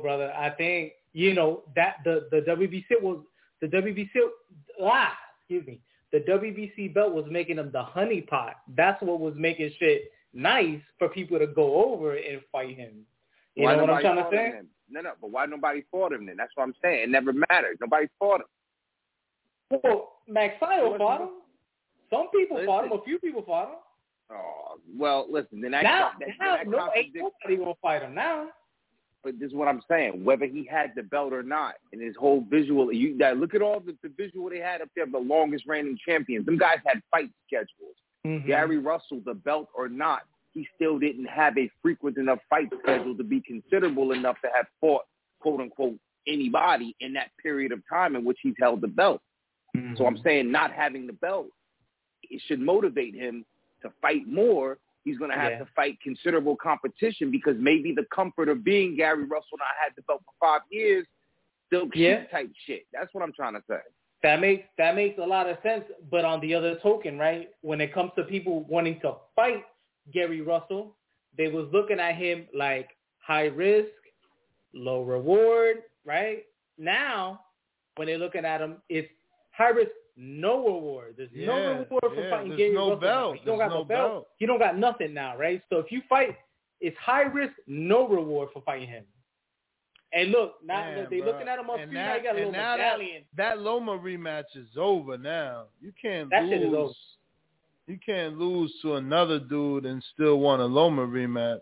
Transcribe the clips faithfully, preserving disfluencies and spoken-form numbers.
brother. I think you know that the the W B C was the W B C ah excuse me the W B C belt was making them the honey pot. That's what was making shit nice for people to go over and fight him. You why know what I'm trying to say? Him? No, no, but why nobody fought him then? That's what I'm saying. It never mattered. Nobody fought him. Well, Max Sydal fought him. Some people listen. fought him. A few people fought him. Oh, well, listen. Then that, now, that, now that no, ain't nobody gonna fight him now. But this is what I'm saying. Whether he had the belt or not, and his whole visual, you that look at all the, the visual they had up there, the longest reigning champions. Them guys had fight schedules. Mm-hmm. Gary Russell, the belt or not, he still didn't have a frequent enough fight schedule to be considerable enough to have fought, quote unquote, anybody in that period of time in which he's held the belt. Mm-hmm. So I'm saying not having the belt, it should motivate him to fight more. He's going to have yeah. to fight considerable competition because maybe the comfort of being Gary Russell, and I had the belt for five years, still yeah. shoot type shit. That's what I'm trying to say. That makes that makes a lot of sense. But on the other token, right, when it comes to people wanting to fight Gary Russell, they was looking at him like high risk, low reward, right? Now, when they're looking at him, it's high risk, no reward. There's yeah, no reward for yeah, fighting there's Gary no Russell. Belt. You don't there's got no a belt. belt. You don't got nothing now, right? So if you fight, it's high risk, no reward for fighting him. And look, now Man, look, they bro. looking at him on and street. Now, Now you got a little now medallion. That, that Loma rematch is over now. You can't that lose. Shit is over. You can't lose to another dude and still want a Loma rematch.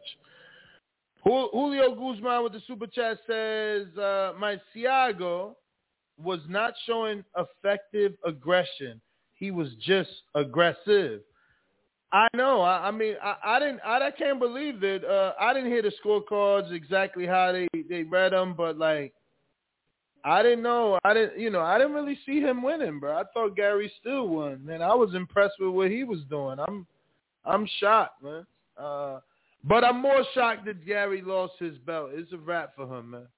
Julio Guzman with the super chat says, uh, my Siago was not showing effective aggression. He was just aggressive. I know. I, I mean, I, I didn't. I, I can't believe that. Uh, I didn't hear the scorecards exactly how they, they read them, but like, I didn't know. I didn't. You know, I didn't really see him winning, bro. I thought Gary still won, man. I was impressed with what he was doing. I'm, I'm shocked, man. Uh, but I'm more shocked that Gary lost his belt. It's a wrap for him, man.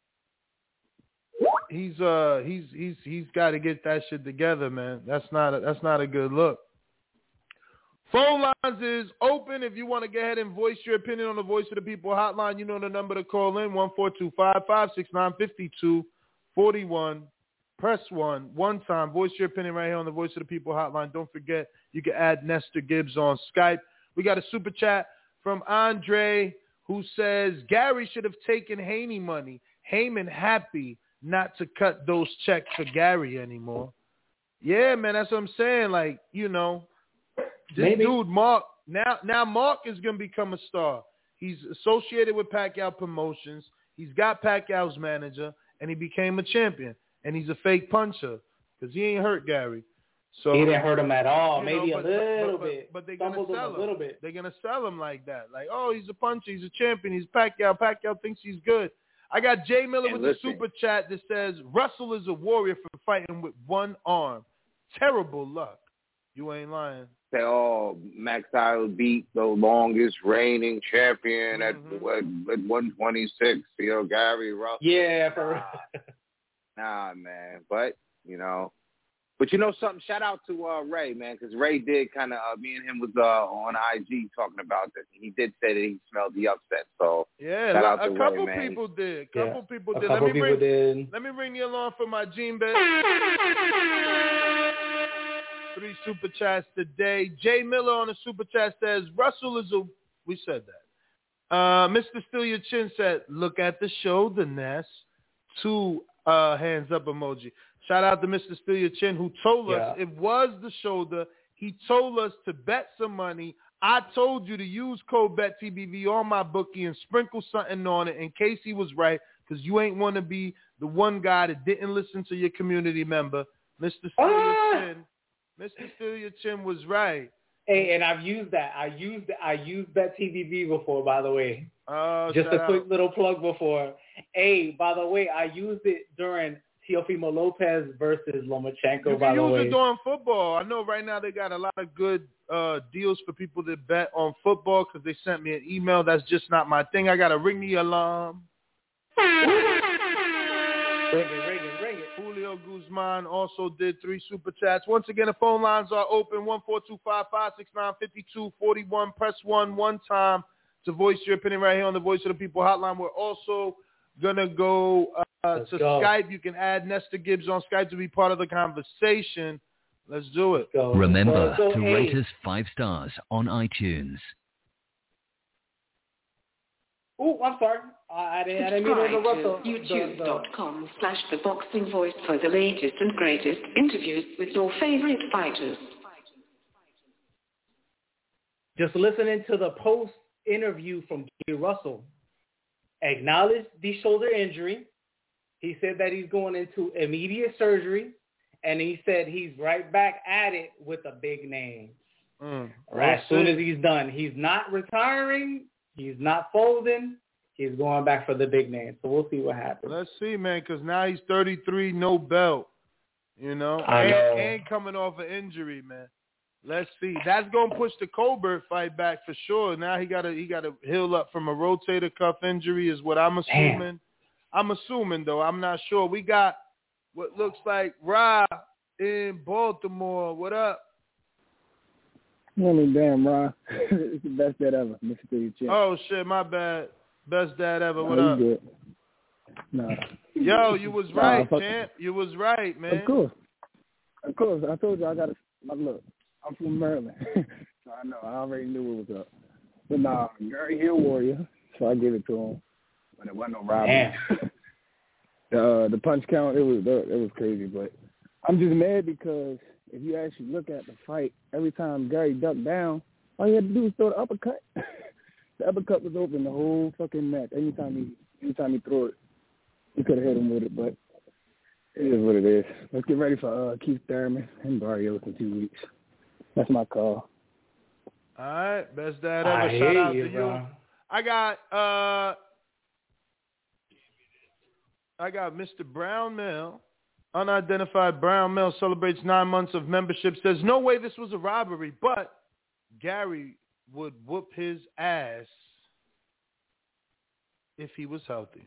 He's uh he's he's he's got to get that shit together, man. That's not a, that's not a good look. Phone lines is open if you want to go ahead and voice your opinion on the Voice of the People hotline. You know the number to call in, one four two five, five six nine, five two four one. Press one. One time. Voice your opinion right here on the Voice of the People hotline. Don't forget, you can add Nestor Gibbs on Skype. We got a super chat from Andre who says, Gary should have taken Haney money. Heyman happy not to cut those checks for Gary anymore. Yeah, man, that's what I'm saying. Like, you know, this Maybe. dude, Mark, now now Mark is going to become a star. He's associated with Pacquiao Promotions. He's got Pacquiao's manager, and he became a champion. And he's a fake puncher because he ain't hurt Gary. So he didn't hurt him at all. Maybe know, but, a little but, but, bit. But they're going to sell him. A little bit. They're going to sell him like that. Like, oh, he's a puncher. He's a champion. He's Pacquiao. Pacquiao thinks he's good. I got Jay Miller and with listen. the super chat that says, Russell is a warrior for fighting with one arm. Terrible luck. You ain't lying. Say, oh, Max Sydal beat the longest reigning champion mm-hmm. at, at one twenty-six, you know, Gary Russell. Yeah, for Nah, man. But, you know, but you know something? Shout out to uh, Ray, man, because Ray did kind of, uh, me and him was uh, on I G talking about this. He did say that he smelled the upset. So, yeah, shout out a to couple Ray, people man. did. A couple yeah. people a did. Couple let me people bring, did. Let me bring you along for my Gene Bet. Three super chats today. Jay Miller on the super chat says, Russell is a, we said that. Uh, Mister Steal Your Chin said, look at the shoulder, Ness. Two uh, hands up emoji. Shout out to Mister Steal Your Chin who told yeah. us it was the shoulder. He told us to bet some money. I told you to use code BETTBV on my bookie and sprinkle something on it in case he was right, because you ain't want to be the one guy that didn't listen to your community member. Mister Steal ah! Your Chin. Mister Steal Your Chin was right. Hey, and I've used that. I used I used that T V B before, by the way. Oh, Just a quick out. little plug before. Hey, by the way, I used it during Teofimo Lopez versus Lomachenko, you by can the use way. it during football. I know right now they got a lot of good uh, deals for people that bet on football because they sent me an email. That's just not my thing. I got to ring the alarm. Ring it, ring it, ring it. Julio Guzman also did three super chats. Once again, the phone lines are open. one four two five, five six nine, five two four one. Press one one time to voice your opinion right here on the Voice of the People hotline. We're also gonna go uh, Let's to go. Skype. You can add Nestor Gibbs on Skype to be part of the conversation. Let's do it. Let's go. Remember Let's go, to hey. rate us five stars on iTunes. Oh, I'm sorry. I, I didn't, I didn't mean to interrupt the, YouTube.com slash the boxing voice for the latest and greatest interviews with your favorite fighters. Just listening to the post-interview from Gary Russell. Acknowledged the shoulder injury. He said that he's going into immediate surgery, and he said he's right back at it with a big name. Mm, right, as soon as he's done. He's not retiring. He's not folding. He's going back for the big name. So we'll see what happens. Let's see, man, because now he's thirty-three, no belt. You know? I and, know. and coming off an injury, man. Let's see. That's gonna push the Colbert fight back for sure. Now he gotta he gotta heal up from a rotator cuff injury, is what I'm assuming. Damn. I'm assuming though. I'm not sure. We got what looks like Ra in Baltimore. What up? I mean, damn, Ra. It's the best dad ever. Mississippi champ. Oh shit, my bad. Best dad ever. What no, up? You good. No. Yo, you was Nah, right, fuck champ. You was right, man. Of course. Of course. I told you I got to look. I'm from Maryland, so I know. I already knew what was up. But nah, Gary Hill Warrior, so I gave it to him. But it wasn't no robbery. the uh, the punch count, it was it was crazy. But I'm just mad because if you actually look at the fight, every time Gary ducked down, all he had to do was throw the uppercut. The uppercut was open the whole fucking match. Anytime he anytime he threw it, he could have hit him with it. But it is what it is. Let's get ready for uh, Keith Thurman and Barrios in two weeks. That's my call. All right, best dad ever. I Shout hear out you, to you. bro. I got uh, I got Mister Brown Mel, unidentified Brown Mel celebrates nine months of membership. Says no way this was a robbery, but Gary would whoop his ass if he was healthy.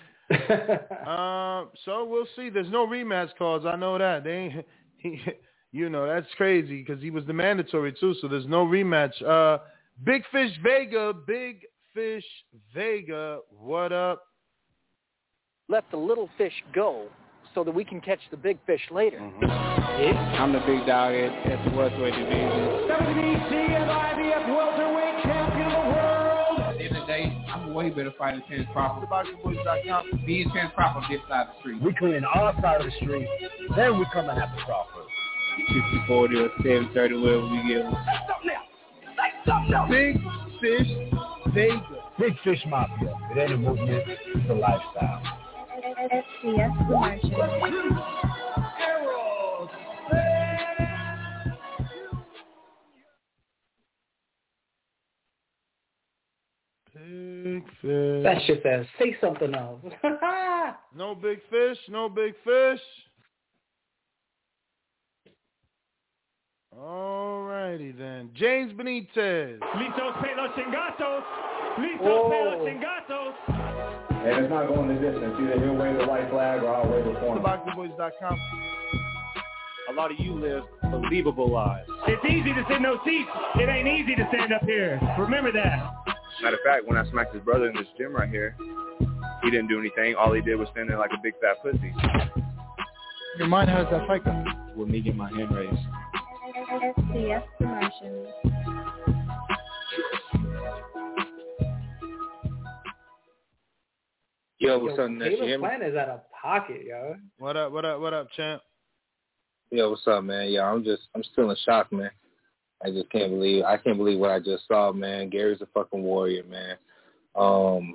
um, so we'll see. There's no rematch calls. I know that they ain't. He, You know, that's crazy because he was the mandatory too, so there's no rematch. Uh, Big Fish Vega, Big Fish Vega, what up? Let the little fish go so that we can catch the big fish later. Mm-hmm. Yeah. I'm the big dog at, at the welterweight division. W B C and I B F welterweight champion of the world. At the end of the day, I'm a way better fighter than Terrence Crawford. boxing boys dot com. Me and Terrence Crawford on this side of the street. We clean our side of the street, then we coming after Crawford. sixty forty or seven thirty, wherever we get them. Big Fish Vega. Big Fish Mafia. It ain't a movement, it's a lifestyle. S C S Commercial. Big Fish. That shit says, say something else. No Big Fish, no Big Fish. All righty then. James Benitez. Listos pelos chingatos. Listos Whoa. pelos chingatos. And it's not going the distance. Either he'll wave the white flag or I'll wave the corner. boxing boys dot com. A lot of you live believable lives. It's easy to sit in those seats. It ain't easy to stand up here. Remember that. Matter of fact, when I smacked his brother in this gym right here, he didn't do anything. All he did was stand there like a big fat pussy. Your mind has that fight go. With me getting my hand raised. S C S Promotions. Yo, what's Yo, up, Ness? You hear Caleb me? Plant is out of pocket, yo. What up, what up, what up, champ? Yo, what's up, man? Yo, I'm just, I'm still in shock, man. I just can't believe, I can't believe what I just saw, man. Gary's a fucking warrior, man. Um,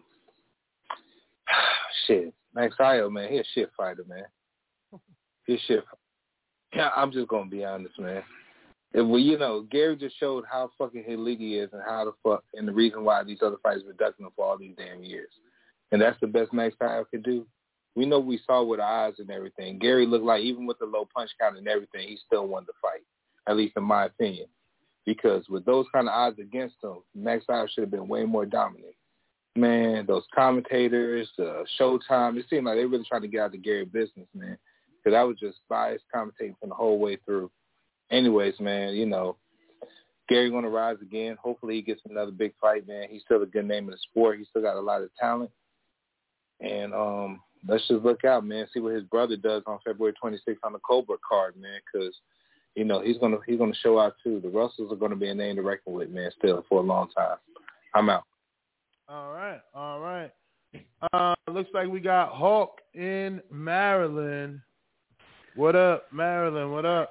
shit, Max Io, man, he a shit fighter, man. He a shit. Yeah, I'm just gonna be honest, man. If we, you know, Gary just showed how fucking elite he is and how the fuck, and the reason why these other fighters were ducking him for all these damn years. And that's the best Max Io could do. We know we saw with our eyes and everything. Gary looked like, even with the low punch count and everything, he still won the fight, at least in my opinion. Because with those kind of odds against him, Max Io should have been way more dominant. Man, those commentators, uh, Showtime, it seemed like they really trying to get out of Gary business, man. Because I was just biased commentating from the whole way through. Anyways, man, you know, Gary going to rise again. Hopefully he gets another big fight, man. He's still a good name in the sport. He's still got a lot of talent. And um, let's just look out, man. See what his brother does on February twenty-sixth on the Colbert card, man, because, you know, he's going to he's gonna show out, too. The Russells are going to be a name to reckon with, man, still for a long time. I'm out. All right, all right. Uh, looks like we got Hawk in Maryland. What up, Maryland? What up?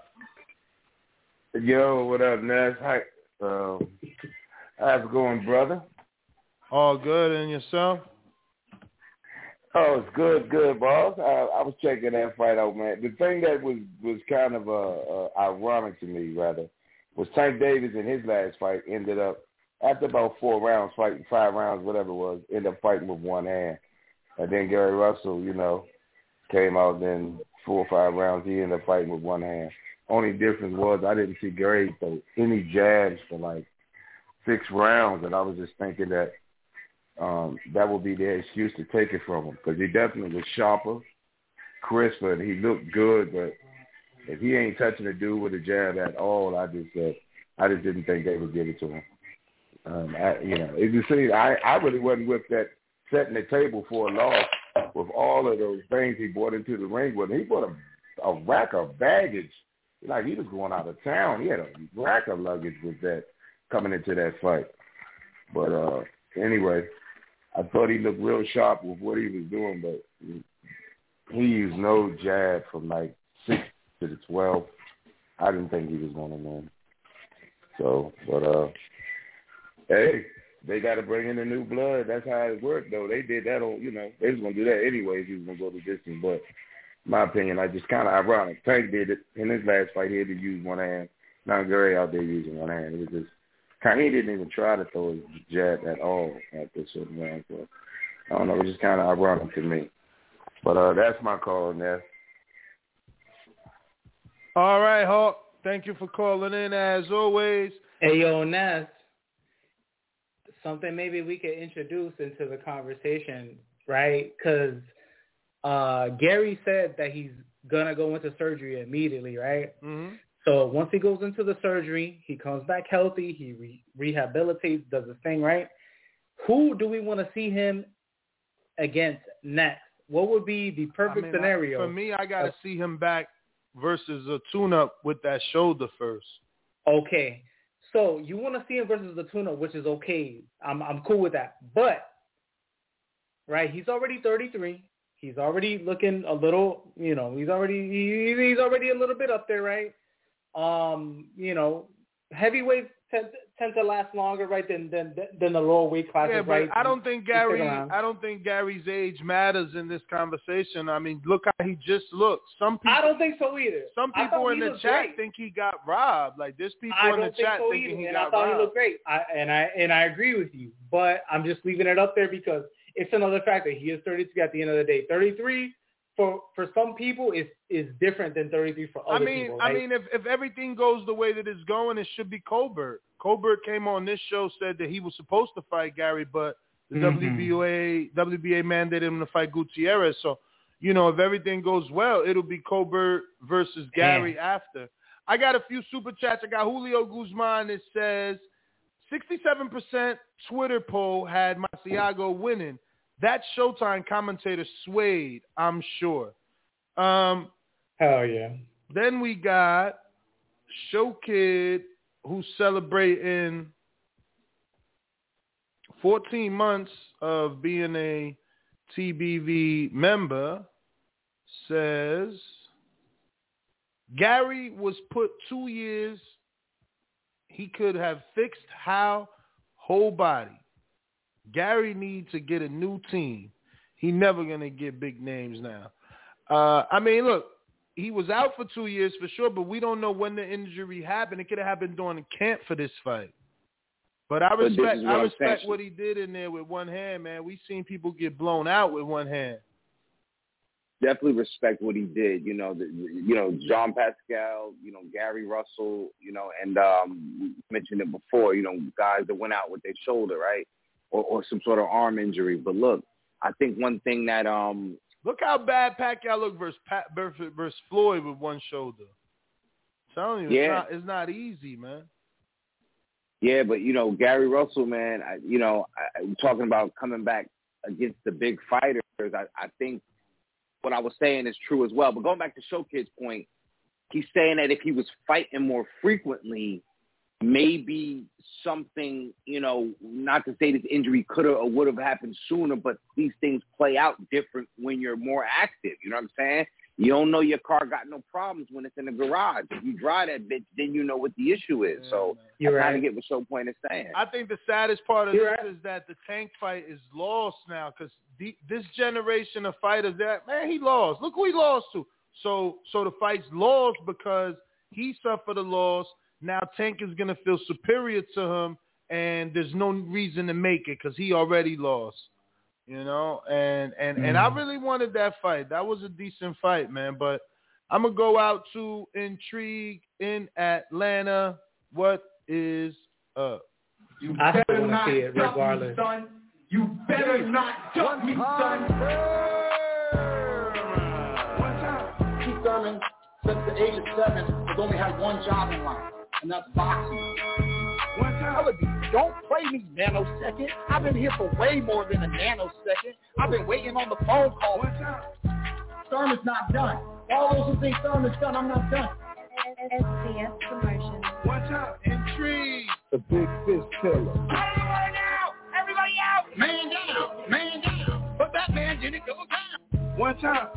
Yo, what up, Nash? Hi. Um, how's it going, brother? All good, and yourself? Oh, it's good, good, boss. I, I was checking that fight out, man. The thing that was, was kind of uh, uh, ironic to me, rather, was Tank Davis in his last fight ended up, after about four rounds, fighting five rounds, whatever it was, ended up fighting with one hand. And then Gary Russell, you know, came out then four or five rounds, he ended up fighting with one hand. Only difference was I didn't see Gary throw any jabs for like six rounds, and I was just thinking that um, that would be their excuse to take it from him because he definitely was sharper, crisper, and he looked good. But if he ain't touching a dude with a jab at all, I just uh, I just didn't think they would give it to him. Um, I, you know, it just seemed I I really wasn't with that setting the table for a loss with all of those things he brought into the ring with. He brought a, a rack of baggage. Like he was going out of town. He had a rack of luggage with that coming into that fight. But uh, anyway, I thought he looked real sharp with what he was doing, but he used no jab from like six to the twelve. I didn't think he was going to win. So, but uh, hey, they got to bring in the new blood. That's how it worked, though. They did that on, you know, they was going to do that anyway if he was going to go the distance, but my opinion, I just kind of ironic. Tank did it in his last fight. He had to use one hand. Now Gary out there using one hand. It was just kind. He didn't even try to throw his jab at all at this certain round. So I don't know. It was just kind of ironic to me. But uh, that's my call on that. All right, Hawk. Thank you for calling in as always. Hey, yo, Ness. Something maybe we could introduce into the conversation, right? Because Uh, Gary said that he's going to go into surgery immediately, right? Mm-hmm. So once he goes into the surgery, he comes back healthy, he re- rehabilitates, does his thing, right? Who do we want to see him against next? What would be the perfect I mean, scenario? I, for me, I got to see him back versus a tune-up with that shoulder first. Okay. So you want to see him versus the tune-up, which is okay. I'm I'm cool with that. But, right, he's already thirty-three. He's already looking a little, you know, he's already he, he's already a little bit up there, right? Um, you know, heavyweights tend, tend to last longer, right, than than than the lower weight classes, yeah, but right? I don't think Gary, I don't think Gary's age matters in this conversation. I mean, look how he just looked. Some people, I don't think so either. Some people in the chat great. think he got robbed. Like there's people I in the don't think chat so thinking either, he and got I thought robbed. he looked great, I, and I and I agree with you. But I'm just leaving it up there because it's another factor. He is thirty-two at the end of the day. thirty-three for for some people is is different than thirty-three for other I mean, people. Right? I mean, if if everything goes the way that it's going, it should be Colbert. Colbert came on this show, said that he was supposed to fight Gary, but the Mm-hmm. W B A W B A mandated him to fight Gutierrez. So, you know, if everything goes well, it'll be Colbert versus Gary Damn. after. I got a few super chats. I got Julio Guzman. It says sixty-seven percent Twitter poll had Masiago winning. That Showtime commentator swayed, I'm sure. Um, Hell yeah. Then we got Show Kid, who's celebrating fourteen months of being a T B V member, says Gary was put two years. He could have fixed how whole body. Gary needs to get a new team. He never going to get big names now. Uh, I mean, look, he was out for two years for sure, but we don't know when the injury happened. It could have happened during the camp for this fight. But I But this respect is what I I'm respect saying. what he did in there with one hand, man. We've seen people get blown out with one hand. Definitely respect what he did. You know, the, you know, Jean Pascal, you know, Gary Russell, you know, and um, we mentioned it before, you know, guys that went out with their shoulder, right? Or, or some sort of arm injury. But look, I think one thing that um, Look how bad Pacquiao looked versus, Pat, versus, versus Floyd with one shoulder. I'm telling you, Yeah. it's not, it's not easy, man. yeah, but you know, Gary Russell, man, I, you know, I, I'm talking about coming back against the big fighters, I, I think what I was saying is true as well. But going back to Showkid's point, he's saying that if he was fighting more frequently, maybe something, you know, not to say this injury could have or would have happened sooner, but these things play out different when you're more active. You know what I'm saying? You don't know your car got no problems when it's in the garage. If you drive that bitch, then you know what the issue is. Yeah, so you're I kind right. of get what Show Point is saying. I think the saddest part of You're this right. is that the Tank fight is lost now because this generation of fighters, that man, he lost. Look who he lost to. So, so the fight's lost because he suffered a loss. Now Tank is gonna feel superior to him, and there's no reason to make it because he already lost. You know, and and, mm. and I really wanted that fight. That was a decent fight, man. But I'm going to go out to Intrigue in Atlanta. What is up? You I better not see it regardless. Me, son. You better not duck me, son. One time. Keith Thurman, since the age of seven, has only had one job in life, and that's boxing. One time. Don't play me nanosecond. I've been here for way more than a nanosecond. I've been waiting on the phone call. One time. Thurman's not done. All those who think Thurman's done, I'm not done. S C S Promotion. One time. Intrigue. The Big Fist Killer. Everybody out! Everybody out! Man down! Man down! But that man didn't go down. One time.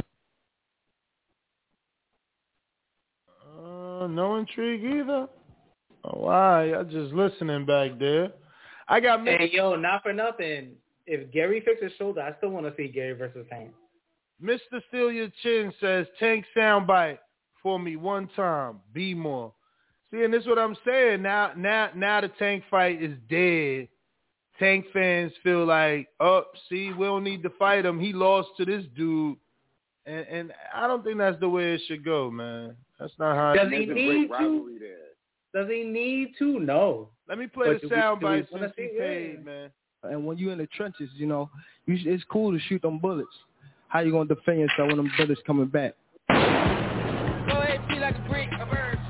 Uh, no Intrigue either. Oh, wow, y'all just listening back there. I got me. Hey, yo, not for nothing. If Gary fixes his shoulder, I still want to see Gary versus Tank. Mister Steal Your Chin says, Tank soundbite for me one time. Be more. See, and this is what I'm saying. Now, now, now the Tank fight is dead. Tank fans feel like, oh, see, we don't need to fight him. He lost to this dude. And, and I don't think that's the way it should go, man. That's not how Does it he need to? Does he need to? No. Let me play but the soundbite since he see, paid, yeah. man. And when you in the trenches, you know, you sh- it's cool to shoot them bullets. How you gonna defend yourself when them bullets coming back? Go ahead, feel like a brick, a bird,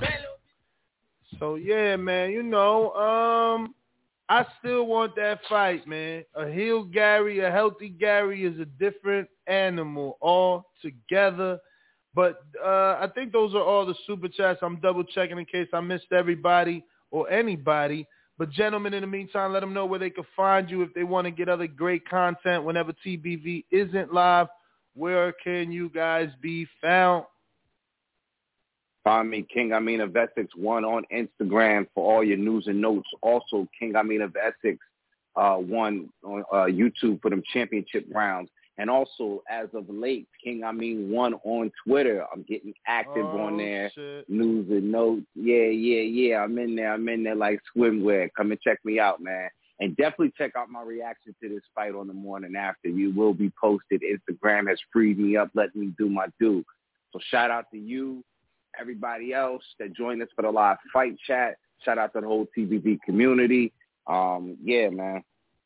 So yeah, man, you know, um, I still want that fight, man. A healed Gary, a healthy Gary is a different animal altogether. But uh, I think those are all the super chats. I'm double checking in case I missed everybody or anybody. But gentlemen, in the meantime, let them know where they can find you if they want to get other great content whenever T B V isn't live. Where can you guys be found? Find me, King Amin of Essex one on Instagram for all your news and notes. Also, King Amin of Essex uh, one on uh, YouTube for them championship rounds. And also, as of late, King Amin one on Twitter. I'm getting active oh, on there. Shit. News and notes. Yeah, yeah, yeah. I'm in there. I'm in there like swimwear. Come and check me out, man. And definitely check out my reaction to this fight on the morning after. You will be posted. Instagram has freed me up, letting me do my due. So shout out to you, everybody else that joined us for the live fight chat. Shout out to the whole T B V community. Um, yeah, man.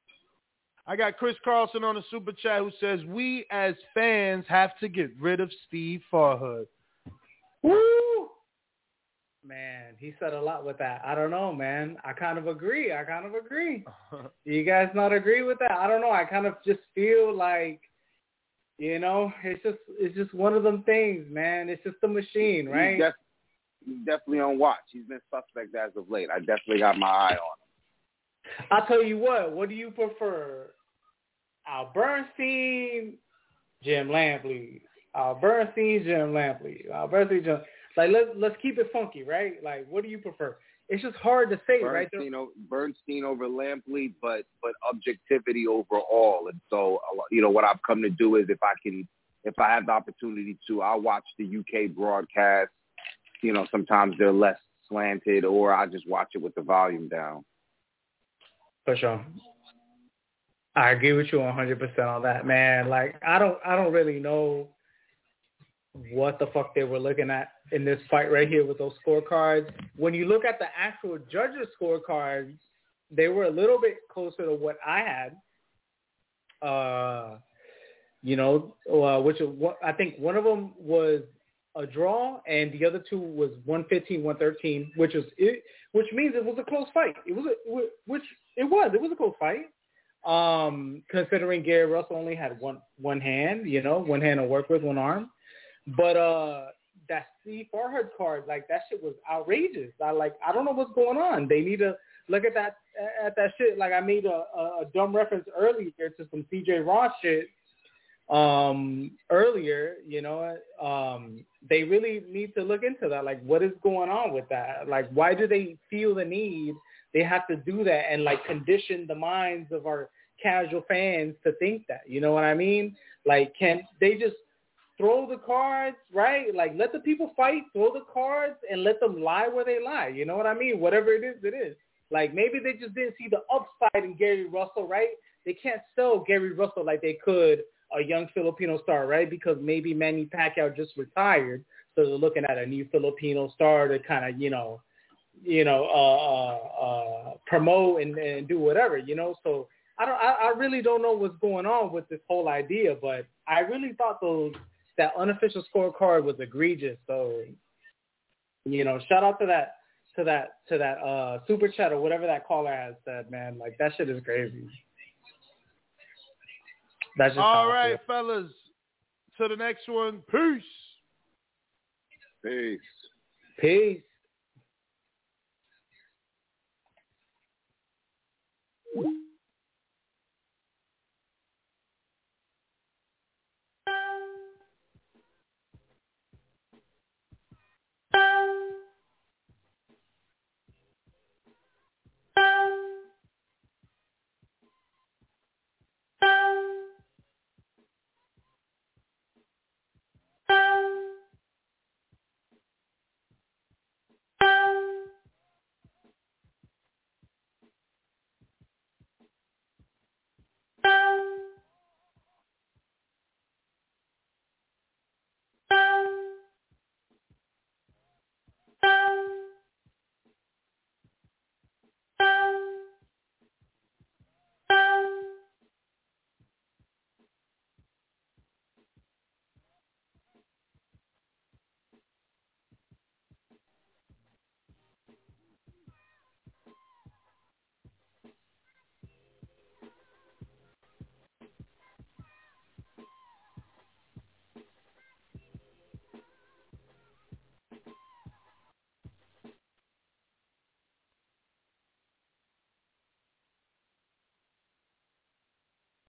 I got Chris Carlson on the super chat who says, we as fans have to get rid of Steve Farhood. Woo! Man, he said a lot with that. I don't know, man. I kind of agree. I kind of agree. You guys not agree with that? I don't know. I kind of just feel like, you know, it's just it's just one of them things, man. It's just a machine, right? He's, def- he's definitely on watch. He's been suspect as of late. I definitely got my eye on him. I'll tell you what. What do you prefer? Al Bernstein, Jim Lampley. Al Bernstein, Jim Lampley. Al Bernstein, Jim. Like, let's let's keep it funky, right? Like, what do you prefer? It's just hard to say, Bernstein, right? o- Bernstein over Lampley, but but objectivity overall. And so, you know, what I've come to do is if I can, if I have the opportunity to, I'll watch the U K broadcast. You know, sometimes they're less slanted, or I just watch it with the volume down. For sure. I agree with you one hundred percent on that, man. Like, I don't, I don't really know what the fuck they were looking at in this fight right here with those scorecards. When you look at the actual judges' scorecards, they were a little bit closer to what I had. Uh, you know, uh, which what I think one of them was a draw, and the other two was one fifteen, one thirteen, which is it, which means it was a close fight. It was a, which it was, it was a close fight. Um, considering Gary Russell only had one one hand, you know, one hand to work with, one arm. But uh, that Steve Farhad card, like that shit was outrageous. I like I don't know what's going on. They need to look at that at that shit. Like I made a, a dumb reference earlier to some C J Ross shit um, earlier. You know, um, they really need to look into that. Like, what is going on with that? Like, why do they feel the need? They have to do that and like condition the minds of our casual fans to think that, you know what I mean? Like, can they just throw the cards, right? Like, let the people fight, throw the cards, and let them lie where they lie. You know what I mean? Whatever it is, it is. Like, maybe they just didn't see the upside in Gary Russell, right? They can't sell Gary Russell like they could a young Filipino star, right? Because maybe Manny Pacquiao just retired, so they're looking at a new Filipino star to kind of, you know, you know, uh, uh, uh, promote and, and do whatever, you know. So I don't, I, I really don't know what's going on with this whole idea, but I really thought those that unofficial scorecard was egregious. So, you know, shout out to that, to that, to that uh, super chat or whatever that caller has said, man. Like that shit is crazy. That's just all right, fellas. To the next one. Peace. Peace. Peace. Thank you.